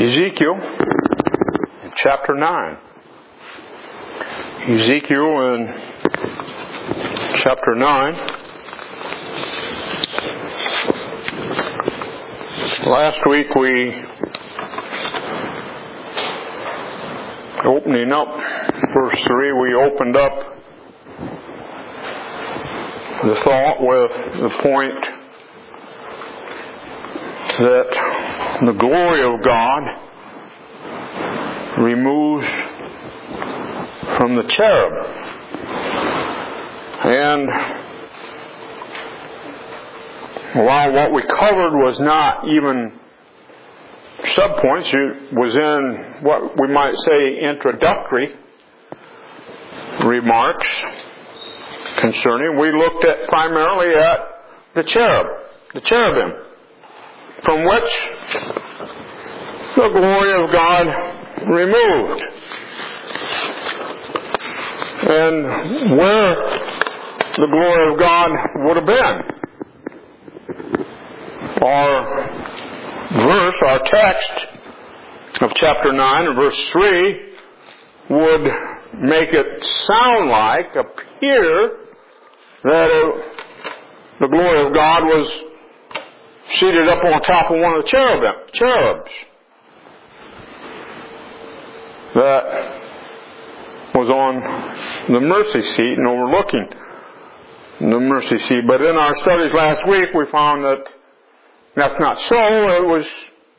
Ezekiel in chapter 9. Ezekiel in chapter 9. Last week opening up verse 3, we opened up the thought with the point that the glory of God removes from the cherub. And while what we covered was not even subpoints, it was in what we might say introductory remarks concerning, we looked at primarily at the cherubim, from which the glory of God removed. And where the glory of God would have been. Our text of chapter 9 and verse 3 would make it sound like, appear, that the glory of God was seated up on top of one of the cherubs that was on the mercy seat and overlooking the mercy seat. But in our studies last week, we found that that's not so. It was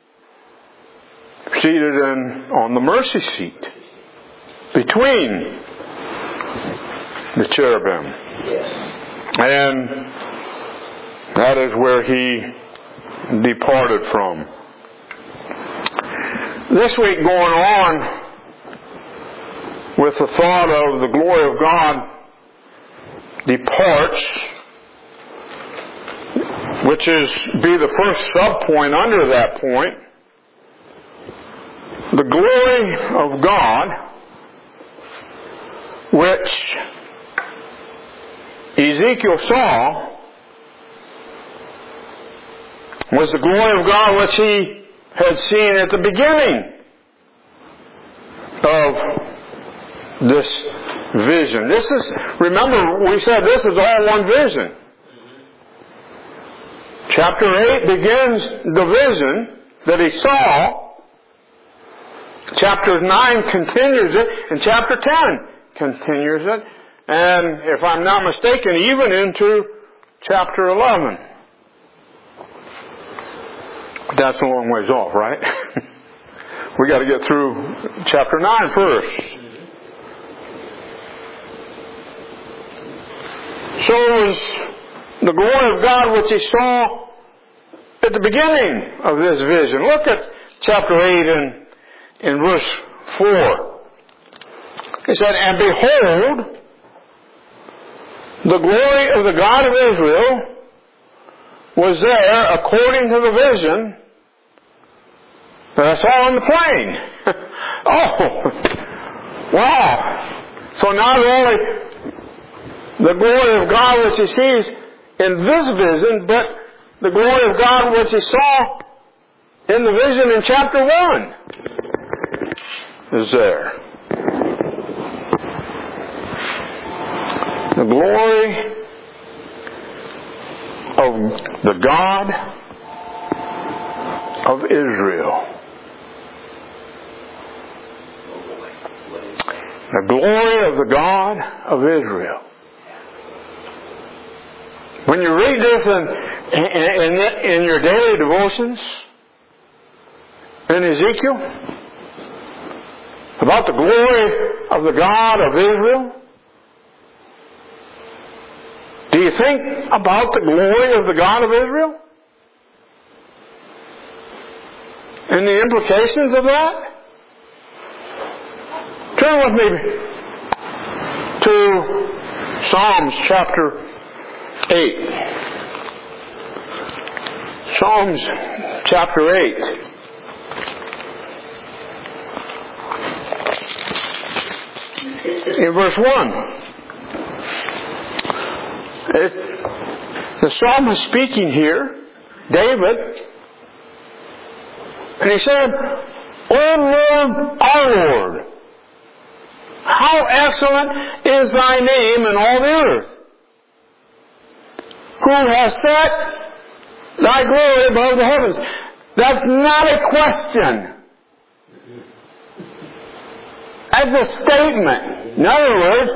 seated on the mercy seat between the cherubim. And that is where he departed from. This week going on with the thought of the glory of God departs, which is be the first sub-point under that point. The glory of God, which Ezekiel saw, was the glory of God which he had seen at the beginning of this vision. Remember, we said this is all one vision. Chapter 8 begins the vision that he saw. Chapter 9 continues it, and chapter 10 continues it, and if I'm not mistaken, even into chapter 11. That's a long ways off, right? We got to get through chapter 9 first. So it was the glory of God which he saw at the beginning of this vision. Look at chapter 8 in verse 4. He said, "And behold, the glory of the God of Israel was there according to the vision that I saw on the plain." Oh, wow. So not only the glory of God which he sees in this vision, but the glory of God which he saw in the vision in chapter 1 is there. The glory of the God of Israel. The glory of the God of Israel. When you read this in your daily devotions in Ezekiel about the glory of the God of Israel, do you think about the glory of the God of Israel? And the implications of that? Turn with me to Psalms chapter 8. Psalms chapter 8. In verse 1. The psalmist speaking here, David, and he said, O Lord, our Lord, how excellent is thy name in all the earth, who has set thy glory above the heavens. That's not a question. That's a statement. In other words,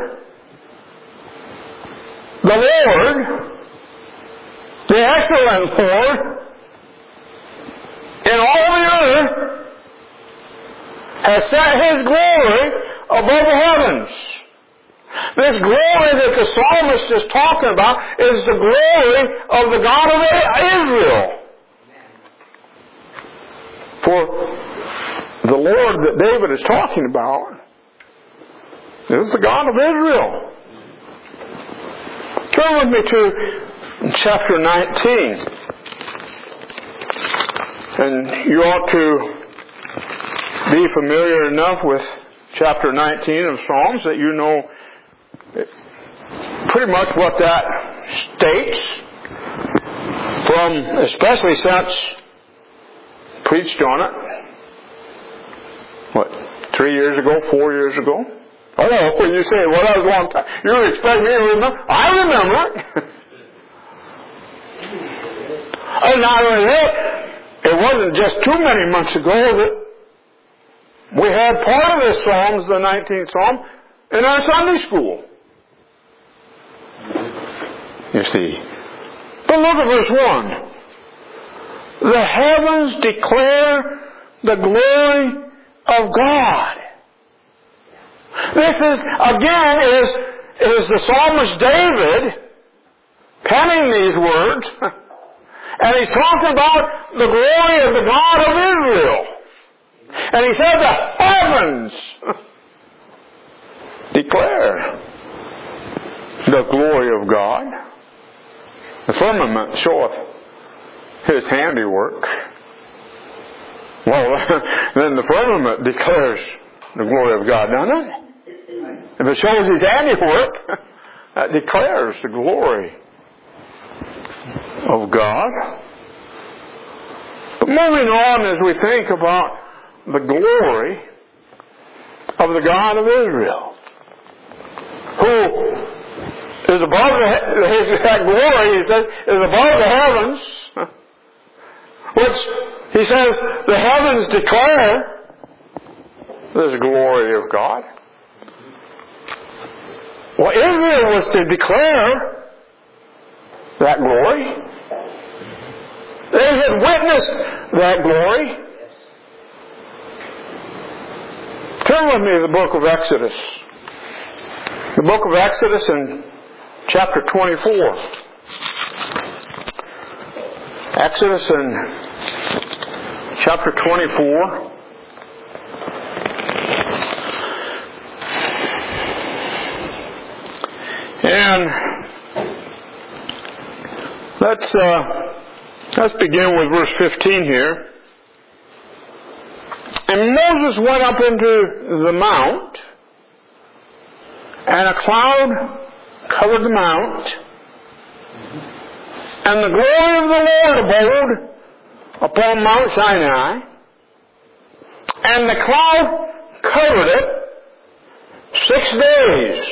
the Lord, the excellent Lord, in all the earth, has set His glory above the heavens. This glory that the psalmist is talking about is the glory of the God of Israel. For the Lord that David is talking about is the God of Israel. Turn with me to chapter 19. And you ought to be familiar enough with chapter 19 of Psalms that you know pretty much what that states, from especially since preached on it 3 years ago, 4 years ago. Oh, when you say, well, that was a long time, you expect me to remember? I remember it. And not only that, it wasn't just too many months ago that we had part of this Psalms, the 19th Psalm, in our Sunday school. You see. But look at verse 1. The heavens declare the glory of God. This is, again, is the psalmist David penning these words. And he's talking about the glory of the God of Israel. And he said the heavens declare the glory of God. The firmament showeth His handiwork. Well, then the firmament declares the glory of God, doesn't it? If it shows His handiwork, that declares the glory of God. But moving on, as we think about the glory of the God of Israel, who is above that glory, he says, is above the heavens, which he says the heavens declare this glory of God. Well, Israel was to declare that glory. They had witnessed that glory. Turn with me to the book of Exodus. The book of Exodus in chapter 24. Exodus in chapter 24. And let's begin with verse 15 here. And Moses went up into the mount, and a cloud covered the mount, and the glory of the Lord abode upon Mount Sinai, and the cloud covered it 6 days.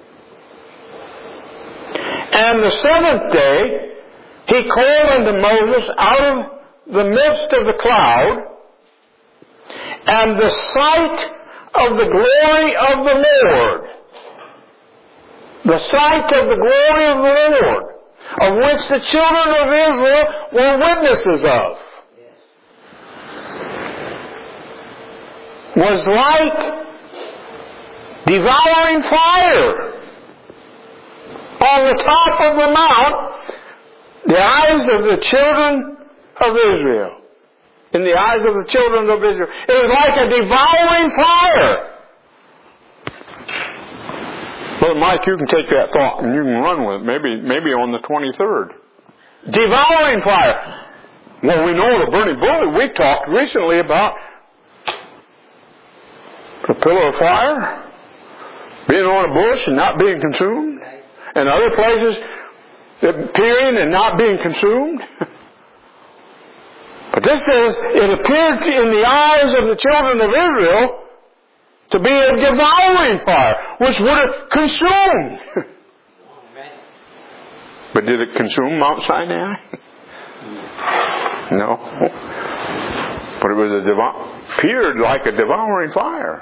And the seventh day he called unto Moses out of the midst of the cloud, and the sight of the glory of the Lord, the sight of the glory of the Lord, of which the children of Israel were witnesses of, was like devouring fire on the top of the mount, the eyes of the children of Israel. In the eyes of the children of Israel. It was like a devouring fire. Brother Mike, you can take that thought and you can run with it. Maybe on the 23rd. Devouring fire. Well, we know the burning bush. We talked recently about a pillar of fire being on a bush and not being consumed. And other places appearing and not being consumed. But this says, it appeared in the eyes of the children of Israel to be a devouring fire, which would have consumed. But did it consume Mount Sinai? No. But it was appeared like a devouring fire.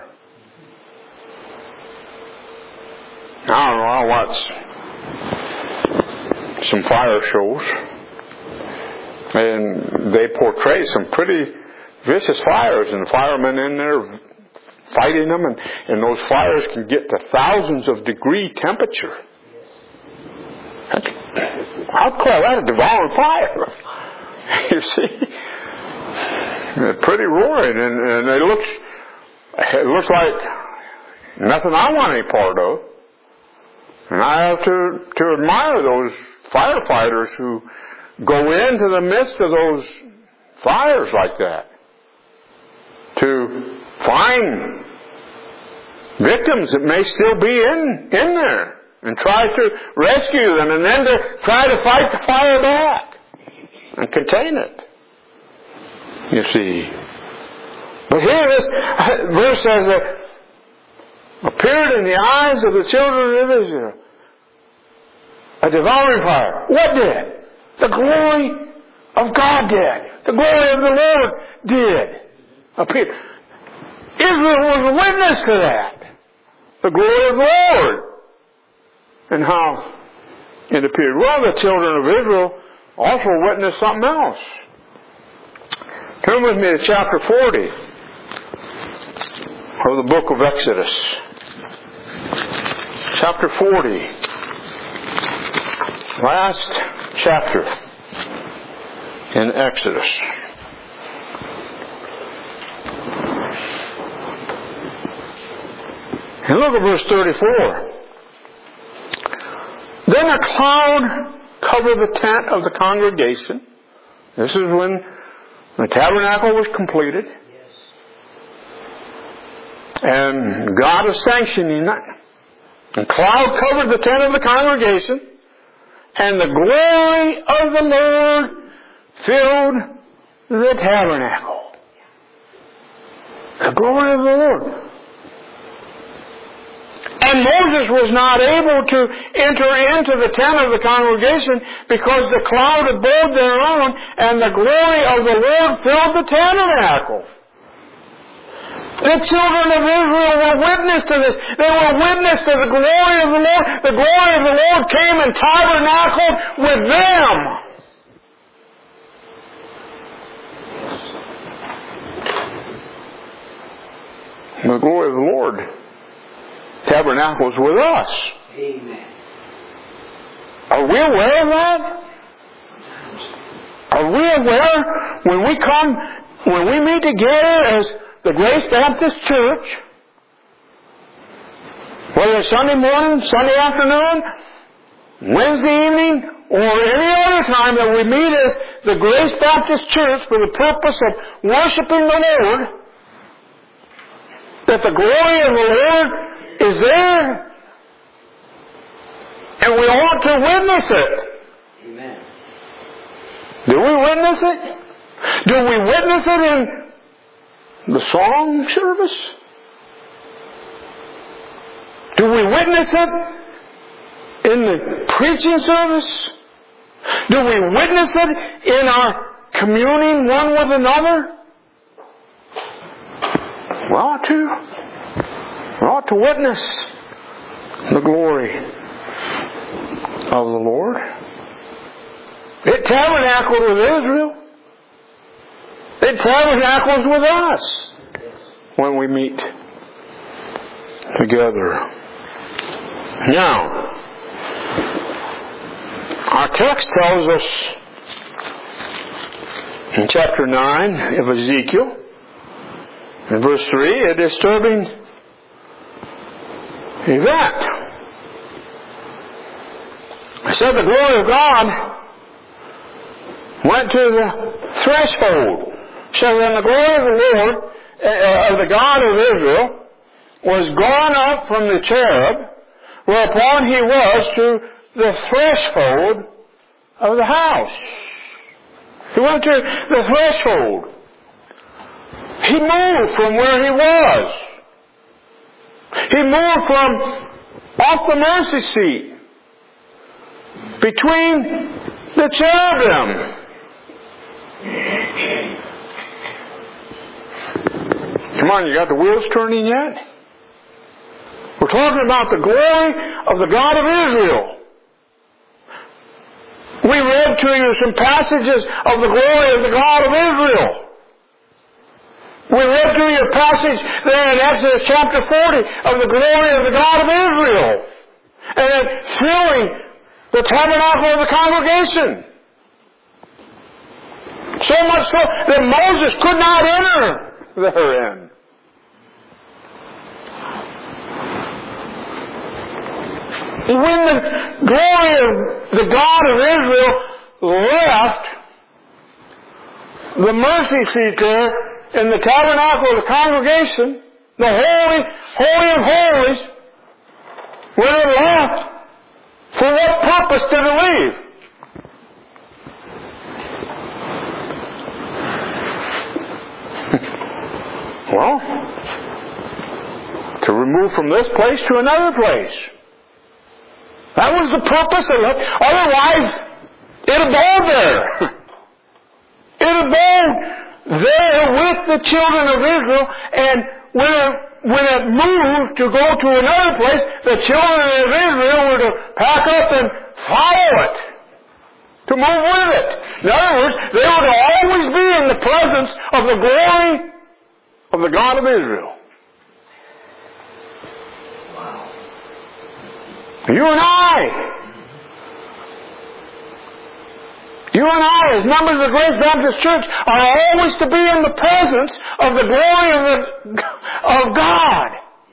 I don't know, I watched some fire shows, and they portray some pretty vicious fires, and the firemen in there fighting them, and those fires can get to thousands of degree temperature. I'd call that a devouring fire. You see? They're pretty roaring, and it looks like nothing I want any part of. And I have to admire those firefighters who go into the midst of those fires like that to find victims that may still be in there and try to rescue them, and then to try to fight the fire back and contain it. You see. But here this verse says that appeared in the eyes of the children of Israel a devouring fire. What did? The glory of God did. The glory of the Lord did appear. Israel was a witness to that. The glory of the Lord. And how it appeared. Well, the children of Israel also witnessed something else. Turn with me to chapter 40 of the book of Exodus. Chapter 40. Last chapter in Exodus. And look at verse 34. Then a cloud covered the tent of the congregation. This is when the tabernacle was completed. And God is sanctioning that. The cloud covered the tent of the congregation, and the glory of the Lord filled the tabernacle. The glory of the Lord. And Moses was not able to enter into the tent of the congregation because the cloud abode thereon, and the glory of the Lord filled the tabernacle. The children of Israel were witness to this. They were witness to the glory of the Lord. The glory of the Lord came and tabernacled with them. The glory of the Lord tabernacles with us. Amen. Are we aware of that? Are we aware when we meet together as the Grace Baptist Church, whether it's Sunday morning, Sunday afternoon, Wednesday evening, or any other time that we meet as the Grace Baptist Church for the purpose of worshiping the Lord, that the glory of the Lord is there, and we ought to witness it. Amen. Do we witness it? Do we witness it in the song service? Do we witness it in the preaching service? Do we witness it in our communing one with another? We ought to. We ought to witness the glory of the Lord. It tabernacled with Israel. It tabernacles with us when we meet together. Now, our text tells us in chapter 9 of Ezekiel, in verse 3, a disturbing event. I said the glory of God went to the threshold. So then the glory of the Lord, of the God of Israel, was gone up from the cherub, whereupon he was to the threshold of the house. He went to the threshold. He moved from where he was. He moved from off the mercy seat between the cherubim. Come on, you got the wheels turning yet? We're talking about the glory of the God of Israel. We read to you some passages of the glory of the God of Israel. We read to you a passage there in Exodus chapter 40 of the glory of the God of Israel. And it filling the tabernacle of the congregation. So much so that Moses could not enter therein. When the glory of the God of Israel left the mercy seat there in the tabernacle of the congregation, the holy of holies, when it left, for what purpose did it leave? Well, to remove from this place to another place. That was the purpose of it. Otherwise, it abode there. It abode there with the children of Israel, and when it moved to go to another place, the children of Israel were to pack up and follow it, to move with it. In other words, they were to always be in the presence of the glory of the God of Israel. Wow. You and I, as members of the Grace Baptist Church, are always to be in the presence of the glory of God.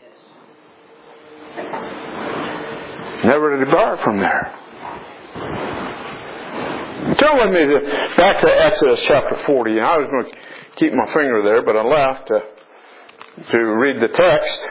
Never to depart from there. Turn with me back to Exodus chapter 40. I was going to keep my finger there, but I left to read the text.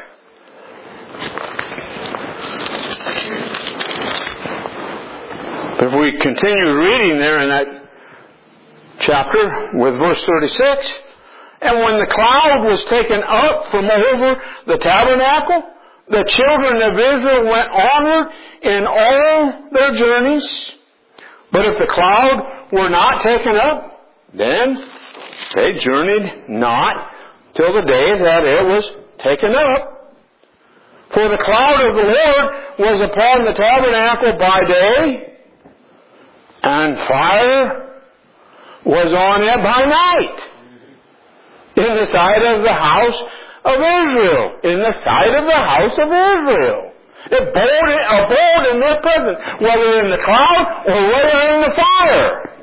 If we continue reading there in that chapter with verse 36, and when the cloud was taken up from over the tabernacle, the children of Israel went onward in all their journeys. But if the cloud were not taken up, then they journeyed not till the day that it was taken up. For the cloud of the Lord was upon the tabernacle by day, and fire was on it by night, in the sight of the house of Israel. In the sight of the house of Israel. It abode in their presence, whether in the cloud or whether in the fire.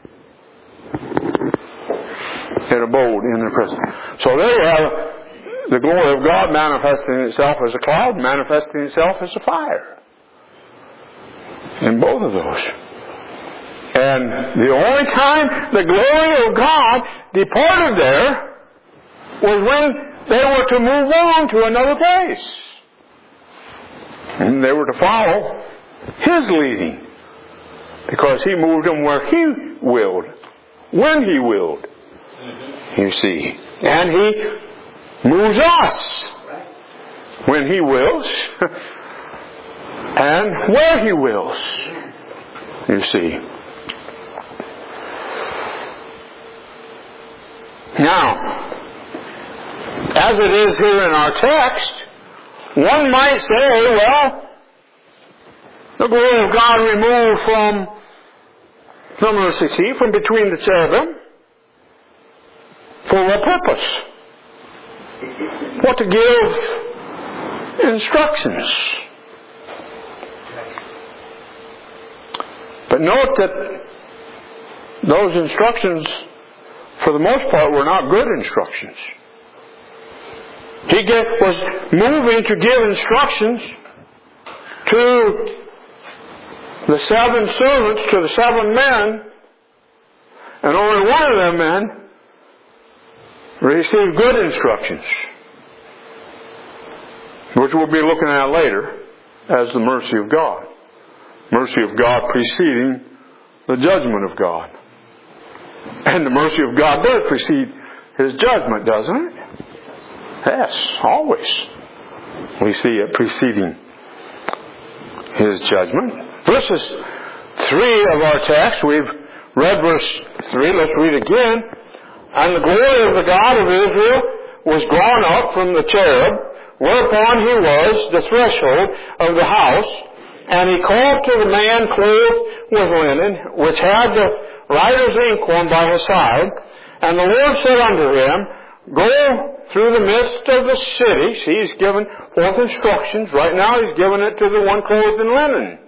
It abode in their presence. So there you have the glory of God manifesting itself as a cloud, manifesting itself as a fire. In both of those. And the only time the glory of God departed there was when they were to move on to another place. And they were to follow His leading. Because He moved them where He willed. When He willed. You see. And He moves us. When He wills. And where He wills. You see. Now, as it is here in our text, one might say, well, the glory of God removed from the mercy seat, from between the cherubim, for what purpose? What, to give instructions. But note that those instructions, for the most part, were not good instructions. He was moving to give instructions to the 7 servants, to the 7 men, and only one of them men received good instructions, which we'll be looking at later as the mercy of God. Mercy of God preceding the judgment of God. And the mercy of God does precede His judgment, doesn't it? Yes, always. We see it preceding His judgment. Verses 3 of our text, we've read verse 3. Let's read again. And the glory of the God of Israel was gone up from the cherub, whereupon he was the threshold of the house. And he called to the man clothed with linen, which had the writer's inkhorn by his side. And the Lord said unto him, Go through the midst of the city. See, He's given forth instructions. Right now He's given it to the one clothed in linen.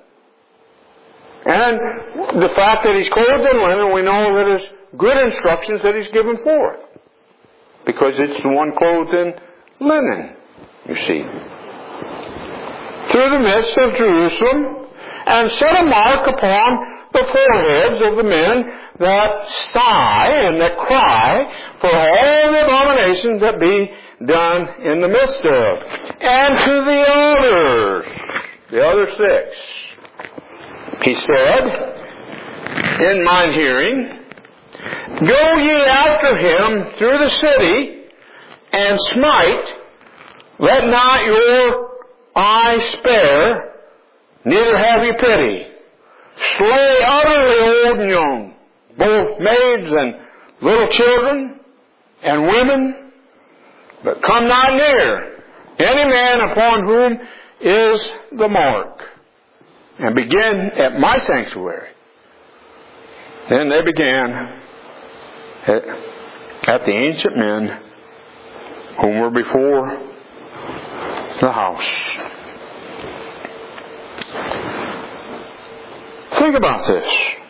And the fact that He's clothed in linen, we know that is good instructions that He's given forth. Because it's the one clothed in linen, you see. Through the midst of Jerusalem, and set a mark upon the foreheads of the men that sigh and that cry for all the abominations that be done in the midst of. And to the other 6, He said, in mine hearing, Go ye after him through the city, and smite, let not your eye spare, neither have ye pity. Slay utterly old and young, both maids and little children and women, but come not near any man upon whom is the mark, and begin at my sanctuary. Then they began at the ancient men whom were before the house. Think about this.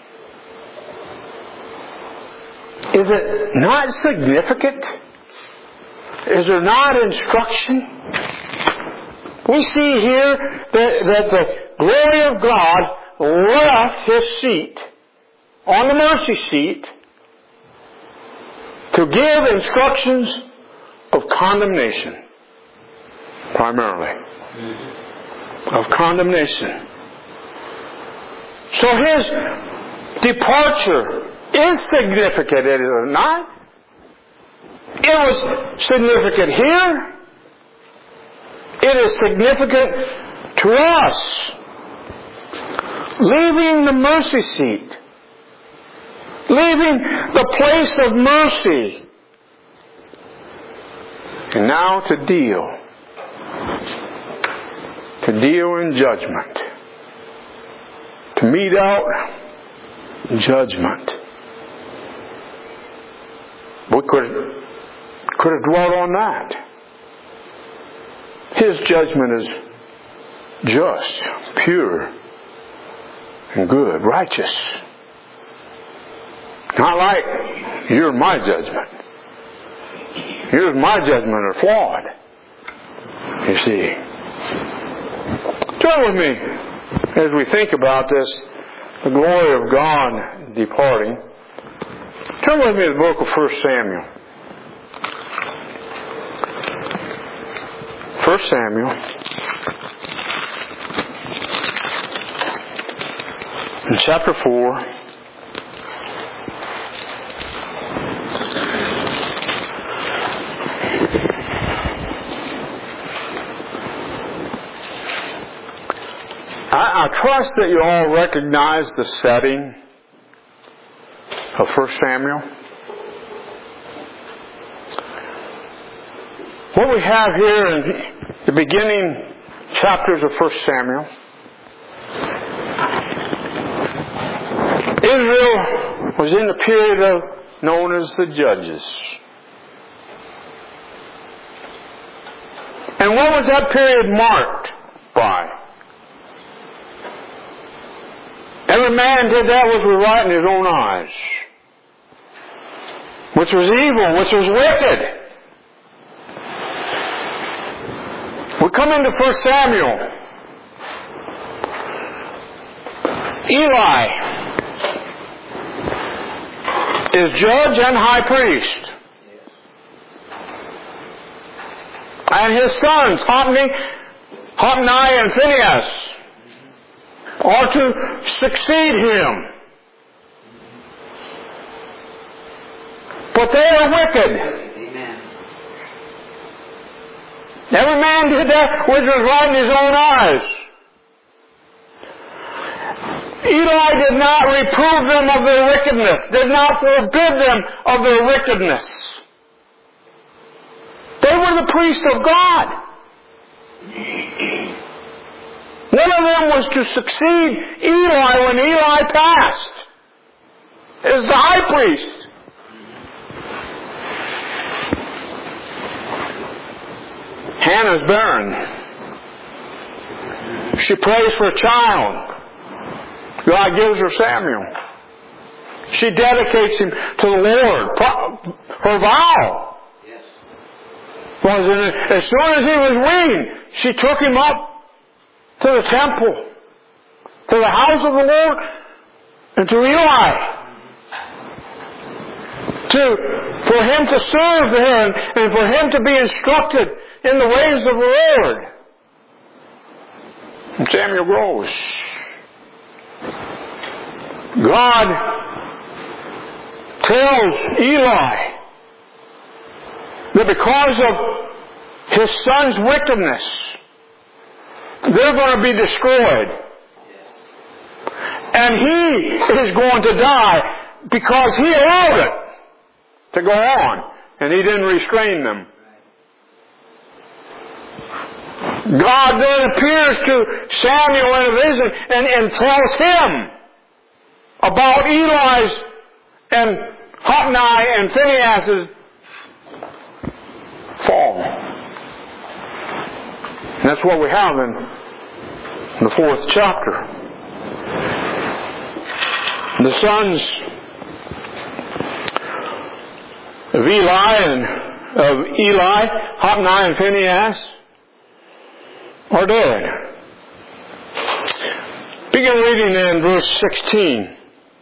Is it not significant? Is there not instruction? We see here that the glory of God left His seat on the mercy seat to give instructions of condemnation, primarily. Of condemnation. So His departure is significant, is it not? It was significant here. It is significant to us. Leaving the mercy seat. Leaving the place of mercy. And now to deal. To deal in judgment. To mete out judgment. We could have dwelt on that. His judgment is just, pure, and good, righteous. Not like yours and my judgment. Yours and my judgment are flawed. You see. Turn with me as we think about this, the glory of God departing. Turn with me to the book of 1 Samuel. 1 Samuel. In chapter 4. I trust that you all recognize the setting of 1 Samuel. What we have here in the beginning chapters of 1 Samuel, Israel was in the period known as the Judges. And what was that period marked by? Every man did that which was right in his own eyes, which was evil, which was wicked. We come into 1 Samuel. Eli is judge and high priest. And his sons, Hophni and Phinehas, are to succeed him. but they are wicked. Amen. Every man did that which was right in his own eyes. Eli did not reprove them of their wickedness, did not forbid them of their wickedness. They were the priests of God. One of them was to succeed Eli when Eli passed as the high priest. Hannah's barren. She prays for a child. God gives her Samuel. She dedicates him to the Lord. Her vow was that as soon as he was weaned, she took him up to the temple, to the house of the Lord, and to Eli. For him to serve there and for him to be instructed in the ways of the Lord. And Samuel grows. God tells Eli that because of his son's wickedness, they're going to be destroyed. And he is going to die because he allowed it to go on, and he didn't restrain them. God then appears to Samuel in a vision and tells him about Eli's and Hophni and Phinehas's fall. And that's what we have in the 4th chapter. The sons of Eli, Hophni and Phinehas, are dead. Begin reading in verse 16.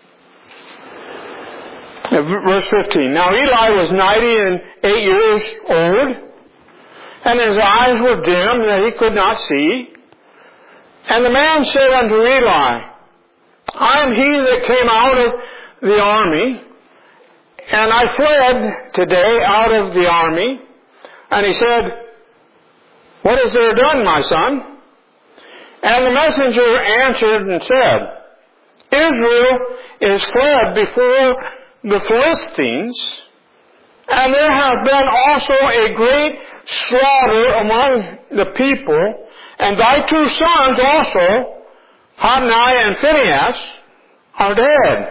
Verse 15. Now Eli was 98 years old, and his eyes were dim, that he could not see. And the man said unto Eli, I am he that came out of the army, and I fled today out of the army. And he said, What is there done, my son? And the messenger answered and said, Israel is fled before the Philistines, and there hath been also a great slaughter among the people, and thy 2 sons also, Hophni and Phinehas, are dead.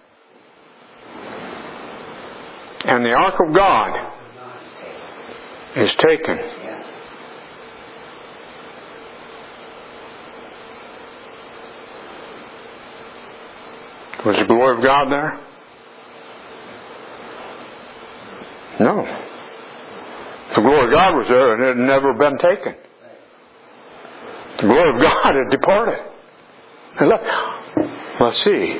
And the ark of God is taken. Was the glory of God there? No. The glory of God was there and it had never been taken. The glory of God had departed. And let's see.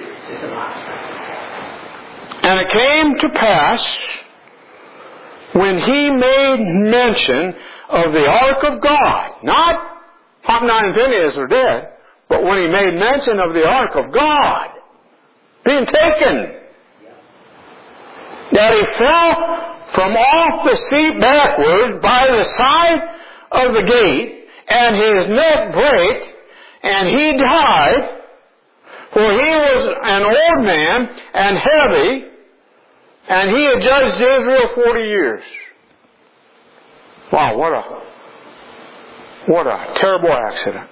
And it came to pass, when he made mention of the ark of God, not Hophni and Phinehas are dead, but when he made mention of the ark of God being taken, that he fell from off the seat backward by the side of the gate, and his neck brake, and he died, for he was an old man and heavy, and he had judged Israel 40 years. Wow, what a terrible accident.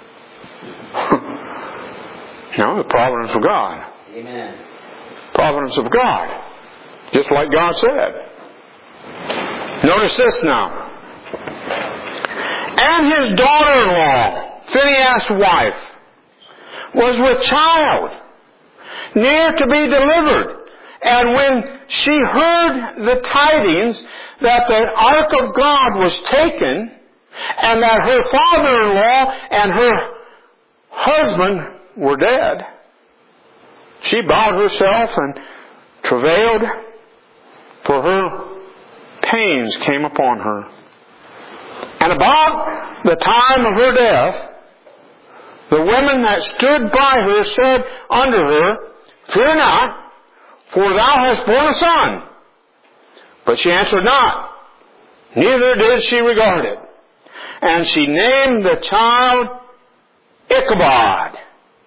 No, the providence of God. Amen. Providence of God. Just like God said. Notice this now. And his daughter-in-law, Phinehas' wife, was with child, near to be delivered. And when she heard the tidings that the ark of God was taken, and that her father-in-law and her husband were dead, she bowed herself and travailed, for her pains came upon her. And about the time of her death, the women that stood by her said unto her, Fear not, for thou hast borne a son. But she answered not, neither did she regard it. And she named the child Ichabod.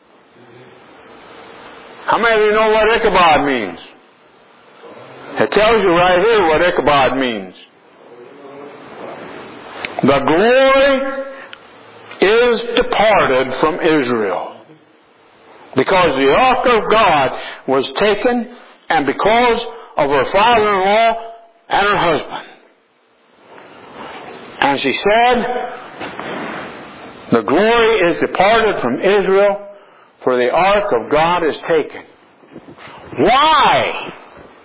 How many of you know what Ichabod means? It tells you right here what Ichabod means. The glory is departed from Israel. Because the ark of God was taken, and because of her father-in-law and her husband. And she said, the glory is departed from Israel, for the ark of God is taken. Why?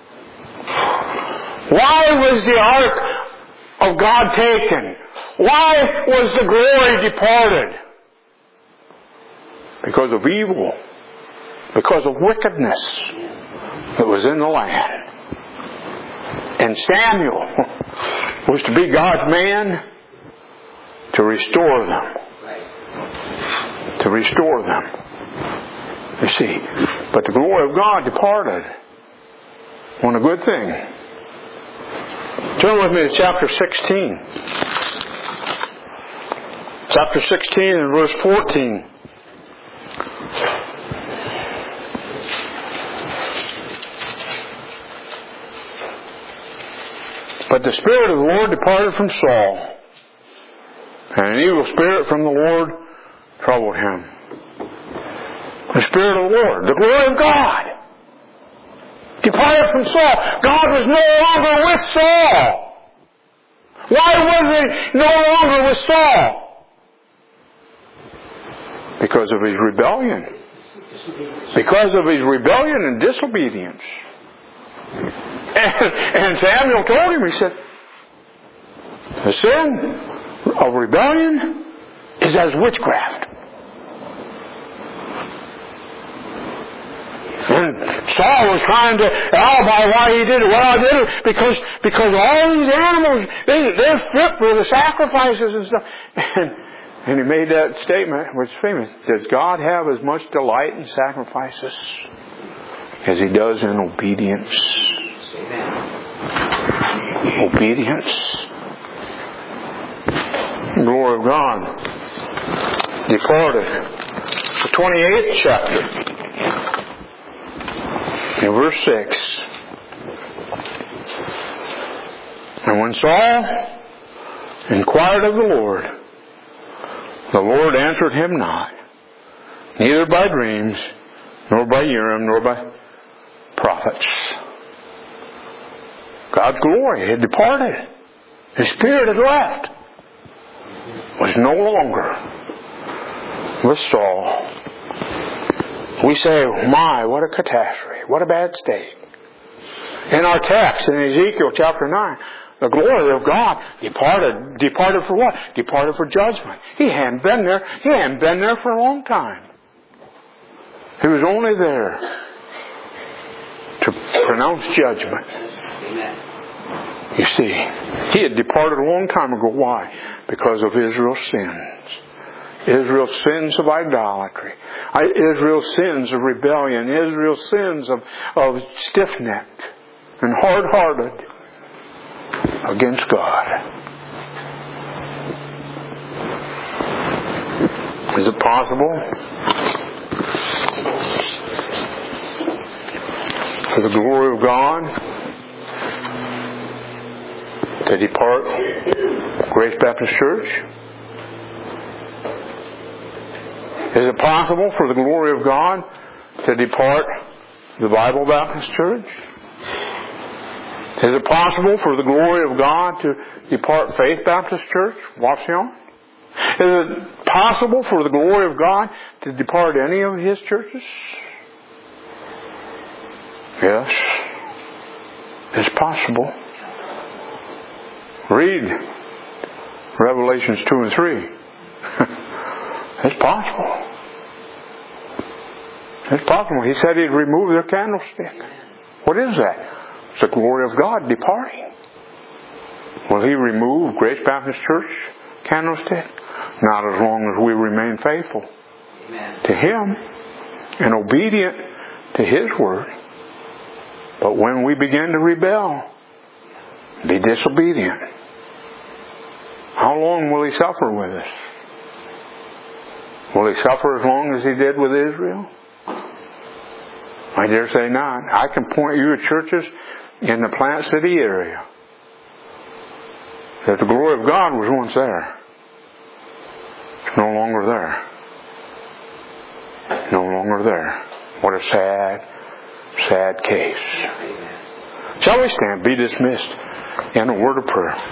Why was the ark of God taken? Why was the glory departed? Because of evil. Because of wickedness that was in the land. And Samuel was to be God's man to restore them. To restore them. You see, but the glory of God departed. Wasn't a good thing. Turn with me to chapter 16. Chapter 16 and verse 14. But the Spirit of the Lord departed from Saul, and an evil spirit from the Lord troubled him. The Spirit of the Lord, the glory of God, departed from Saul. God was no longer with Saul. Why was He no longer with Saul? Because of his rebellion. Because of his rebellion and disobedience. And Samuel told him, he said, the sin of rebellion is as witchcraft. And Saul was trying to alibi why he did it. Well, I did it because all these animals, they're fit for the sacrifices and stuff. And he made that statement, which is famous. Does God have as much delight in sacrifices as He does in obedience? Obedience. The glory of God departed. The 28th chapter. In verse 6. And when Saul inquired of the Lord answered him not, neither by dreams, nor by Urim, nor by prophets. God's glory had departed. His Spirit had left. Was no longer with Saul. We say, my, what a catastrophe. What a bad state. In our text, in Ezekiel chapter 9, the glory of God departed. Departed for what? Departed for judgment. He hadn't been there. He hadn't been there for a long time. He was only there to pronounce judgment. You see, He had departed a long time ago. Why? Because of Israel's sins. Israel's sins of idolatry. Israel's sins of rebellion. Israel's sins of stiff-necked and hard-hearted against God. Is it possible for the glory of God to depart Grace Baptist Church? Is it possible for the glory of God to depart the Bible Baptist Church? Is it possible for the glory of God to depart Faith Baptist Church, Waukegan? Is it possible for the glory of God to depart any of His churches? Yes. It's possible. Read Revelations 2 and 3. It's possible. It's possible. He said He'd remove their candlestick. What is that? It's the glory of God departing. Will He remove Grace Baptist Church candlestick? Not as long as we remain faithful to Him and obedient to His word. But when we begin to rebel, be disobedient. How long will He suffer with us? Will He suffer as long as He did with Israel? I dare say not. I can point you to churches in the Plant City area that the glory of God was once there. It's no longer there. No longer there. What a sad, sad case. Shall we stand? Be dismissed in a word of prayer.